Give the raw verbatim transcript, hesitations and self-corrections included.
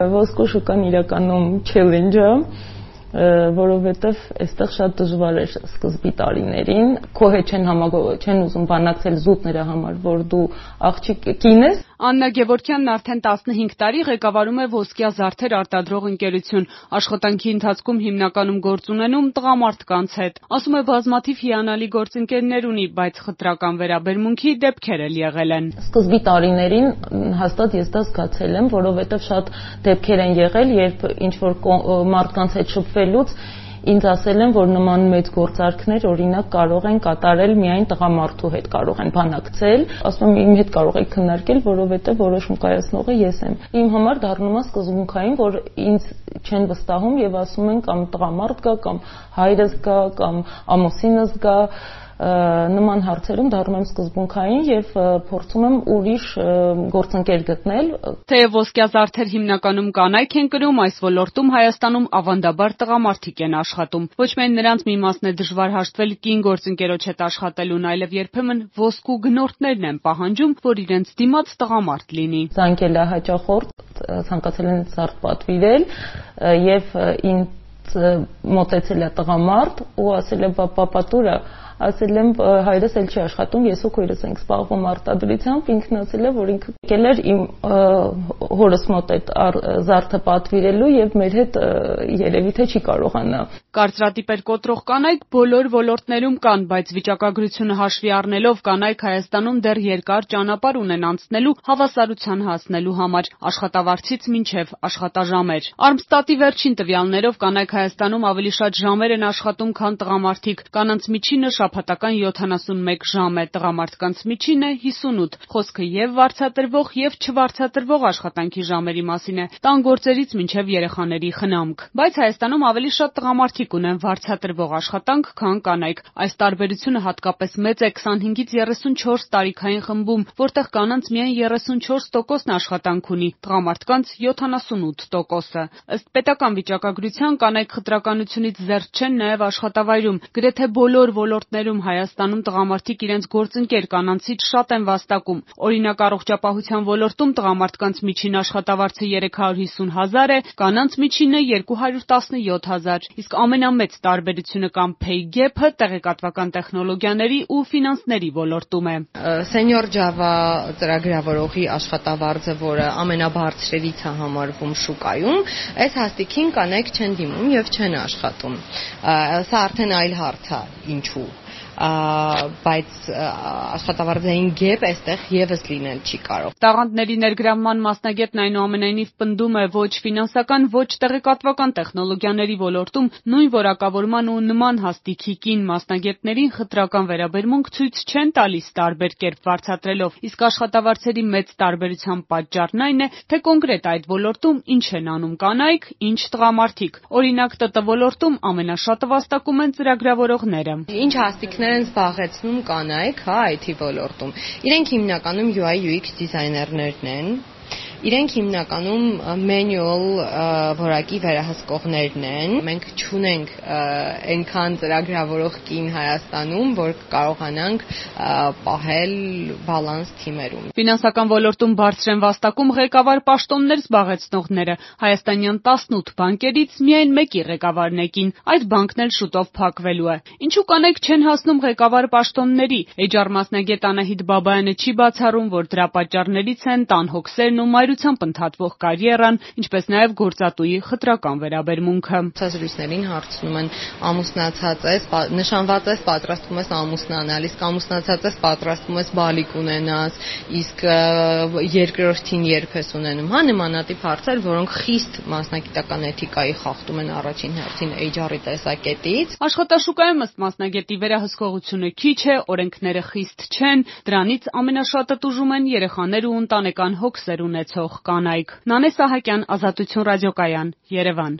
Ոսկու շուկան իրականում չելենջը, որովհետև այստեղ շատ դժվար էր սկզբի տարիներին, քո հետ չեն համագործակցել, չեն ուզում բանակցել զուտ նրա համար, որ դու աղջիկ կին ես։ Աննա Գևորգյանն արդեն տասնհինգ տարի ղեկավարում է ոսկյա զարդեր արտադրող ընկերություն, աշխատանքի ընթացքում հիմնականում գործ ունենում տղամարդկանց հետ։ Ասում է բազմաթիվ հիանալի գործընկերներ ունի, բայց խտրական վերաբերմունքի դեպքեր էլ եղել են։ Սկզբի տարիներին հաստատ ես դա զգացել եմ, որովհետև շատ դեպքեր են եղել, երբ ինչ-որ մարդկանց հետ շփվելուց ինձ ասել են, որ նման մեծ գործարքներ օրինակ կարող են կատարել միայն տղամարդու հետ, կարող են բանակցել, ասում եմ իմ հետ կարող եք քննարկել, որովհետև որոշում կայացնողը ես եմ։ Իմ համար դառնում է սկզբունքային, որ ինձ չեն վստահում եւ ասում են կամ տղամարդ գա, կամ հայրս գա, կամ ամուսինս գա, նման հարցերում դառնում եմ սկզբունքային եւ փորձում եմ ուրիշ գործընկեր գտնել։ Թեև ոսկյա զարդեր հիմնականում կանայք են կրում, այս ոլորտում Հայաստանում ավանդաբար տղամարդիկ են աշխատում։ Ոչ միայն նրանց մի մասն է դժվար հաշտվել կին գործընկերոջ հետ աշխատելուն, այլև երբեմն ոսկու գնորդներն են պահանջում, որ իրենց դիմաց տղամարդ լինի։ Զանգել է հաճախորդ, ցանկացել են զարդ պատվիրել եւ ինձ մոտեցել է տղամարդ ու ասել է պապա տուրա, ասել եմ հայրս էլ չի աշխատում, ես ու քույրս ենք զբաղվում արտադրությամբ, ինքն ասել է, որ ինքը եկել էր իմ հորս մոտ այդ զարդը պատվիրելու եւ մեր հետ երևի թե չի կարողանա։ Կարծրատիպեր կոտրող կանայք բոլոր ոլորտներում կան, բայց վիճակագրությունը հաշվի առնելով կանայք Հայաստանում դեռ երկար ճանապարհ ունեն անցնելու հավասարության հասնելու համար, աշխատավարձից մինչև աշխատաժամեր։ Armstat-ի վերջին տվյալներով կանայք Հայաստանում ավելի շատ ժամեր են աշխատում, քան տղամարդիկ։ Կանանց միջինը շաբաթական յոթանասունմեկ ժամ է, տղամարդկանց միջինը հիսունութ։ Խոսքը եւ վարձատրվող եւ չվարձատրվող աշխատանքի ժամերի մասին է, տան գործերից մինչև երեխաների խնամք։ Բայց Հայաստանում ավելի շատ տղամարդիկ ունեն վարձատրվող աշխատանք, քան կանայք։ Այս տարբերությունը հատկապես մեծ է քսանհինգից երեսունչորս տարիքային խմբում, որտեղ կանանց միայն երեսունչորս տոկոսն աշխատանք ունի, տղամարդկանց յոթանասունութ տոկոսը։ Ըստ պետական վիճակագրության կանայք խտրականությունից զերծ չեն նաեւ աշխատավայրում։ Գրեթե բոլոր ոլորտներում Հայաստանում տղամարդիկ իրենց գործընկեր կանանցից շատ են վաստակում։ Օրինակ առողջապահության ոլորտում տղամարդկանց միջին աշխատավարձը երեք հարյուր հիսուն հազար է, կանանց միջինը երկու հարյուր տասնյոթ հազար, իսկ ամենամեծ տարբերությունը կամ pay gap-ը տեղեկատվական տեխնոլոգիաների ու ֆինանսների ոլորտում է։ Senior Java ծրագրավորողի աշխատավարձը, որը ամենաբարձրերից է համարվում շուկայում, այս հաստիքին կանայք չեն դիմում եւ չեն աշխատում։ Սա արդեն այլ հարց է, ինչու։ Բայց աշխատավարձային գեփ այստեղ եւս լինել չի կարող։ Տաղանդների ներգրավման մասնագետն այնուամենայնիվ պնդում է, ոչ ֆինանսական, ոչ տեղեկատվական տեխնոլոգիաների ոլորտում նույն որակավորման ու նման հաստիքի կին մասնագետներին խտրական վերաբերմունք ցույց չեն տալիս տարբեր կերպ վարձատրելով, իսկ աշխատավարձերի մեծ տարբերության պատճառն այն է, թե կոնկրետ այդ ոլորտում ինչ են անում կանայք, ինչ տղամարդիկ։ Օրինակ ՏՏ ոլորտում ամենաշատը վաստակում են ծրագրավորողները։ Ինչ հաստիքներ են զբաղեցնում կանայք, հա, այ թի ոլորտում։ Իրենք հիմնականում յու այ յու էքս դիզայներներն են։ Իրենք հիմնականում manual որակի վերահսկողներն են։ Մենք չունենք այնքան ծրագրավորող կին Հայաստանում, որ կարողանանք պահել բալանս թիմերում։ Ֆինանսական ոլորտում բարձր են վաստակում ղեկավար պաշտոններ զբաղեցնողները։ Հայաստանյան տասնութ բանկերից միայն մեկի ղեկավարն է կին։ Այդ բանկն էլ շուտով փակվելու է։ Ինչու կանայք չեն հասնում ղեկավար պաշտոնների։ Էյչ ար մասնագետ Անահիտ Բաբայանը չի բացառում, որ դրա պատճառներից են տան հոգսերն ու մայրությամբ ընդհատվող կարիերան, ինչպես նաև գործատուի խտրական վերաբերմունքը։ Ցածրույցներին հարցնում են ամուսնացած ես, նշանված ես, պատրաստվում ես ամուսնանալ, իսկ ամուսնացած ես, պատրաստվում ես բալիկ ունենաս, իսկ երկրորդին երբ ես ունենում։ Հա նմանատիպ հարցեր, որոնք խիստ մասնագիտական էթիկայի խախտում են առաջին հերթին էյչ ար-ի տեսակետից։ Աշխատաշուկայում ըստ մասնագետի վերահսկողությունը քիչ է, օրենքները խիստ չեն, դրանից ամենաշատը տուժում են երեխաներ ու ընտանեկան հոգսեր ունեցող կանայք։ Նանե Սահակյան, Ազատություն ռադիոկայան, Երևան։